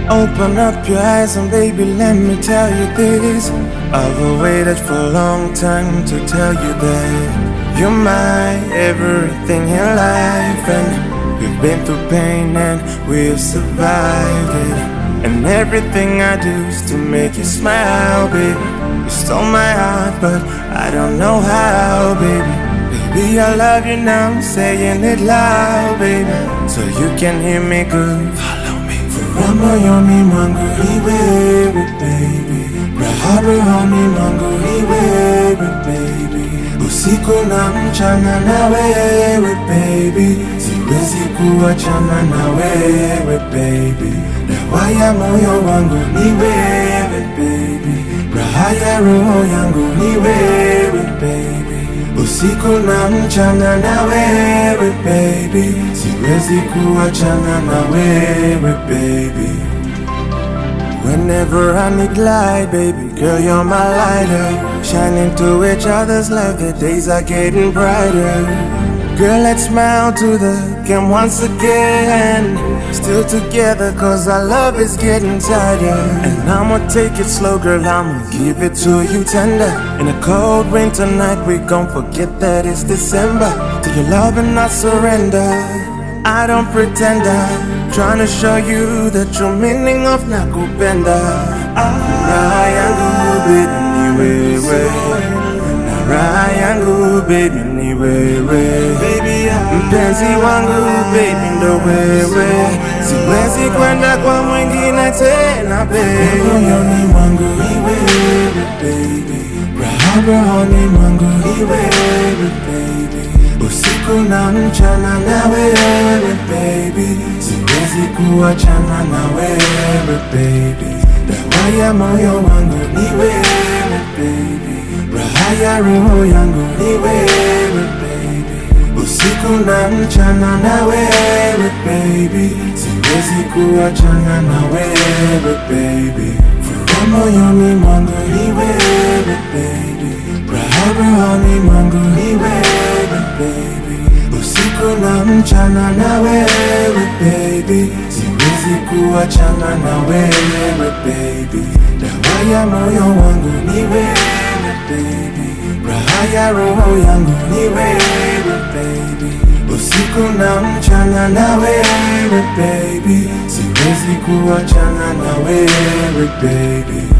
Open up your eyes and baby, let me tell you this. I've waited for a long time to tell you that you're my everything in life. And we've been through pain and we've survived it. And everything I do is to make you smile, baby. You stole my heart, but I don't know how, baby. Baby, I love you now, I'm saying it loud, baby, so you can hear me good. Follow me. Furaha moyoni mwangu ni wewe, baby. Raha rohoni mwangu ni wewe, baby. Usiku na mchana na wewe, baby. Siwezi kuachana na wewe, baby. Dawa ya moyo wangu ni wewe, baby. Raha ya roho yangu ni wewe, baby. Usiku na mchana na wewe, baby. Siwezi kuachana na wewe, baby. Whenever I need light, baby, girl, you're my lighter. Shining to each other's life, the days are getting brighter. Girl, let's smile to the game once again. Still together cause our love is getting tighter. And I'ma take it slow, girl, I'ma give it to you tender. In a cold winter night, we gon' forget that it's December. To your love and I surrender. I don't pretend I'm trying to show you the true meaning of nakupenda. Raha yangu baby ni wewe. Raha yangu baby ni wewe. Mpenzi wangu baby ndo wewe. Siwezi kwenda kwa mwingine tena baby. Moyoni mwangu ni wewe baby. Raha rohoni mwangu ni wewe baby. Usiku na mchana na wewe baby. Siwezi kuachana na wewe baby. Dawa ya moyo wangu ni wewe baby. Raha ya roho yangu ni wewe baby. Usiku na mchana na wewe baby. Siwezi kuachana na wewe baby. Furaha moyoni mwangu ni wewe baby. Raha rohoni mwangu ni wewe baby. Usiku na mchana na wewe baby. Siwezi kuachana na wewe baby. Dawa ya moyo wangu ni wewe baby. Raha ya roho yangu ni wewe baby. Usiku na mchana na wewe baby. Siwezi kuachana na wewe baby.